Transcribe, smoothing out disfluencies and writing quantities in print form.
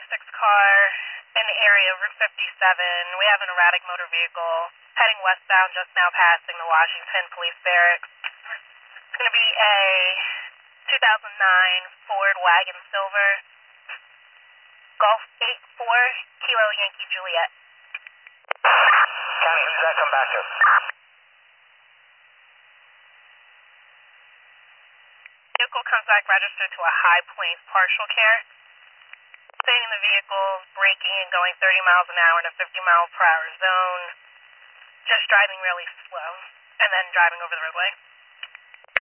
car in the area of Route 57. We have an erratic motor vehicle heading westbound just now passing the Washington Police Barracks. It's going to be a 2009 Ford Wagon Silver, Golf 84, Kilo Yankee Juliet. County, who's that come back to? Vehicle comes back registered to a High Plains partial care, stating the vehicle braking and going 30 miles an hour in a 50-mile-per-hour zone, just driving really slow, and then driving over the roadway.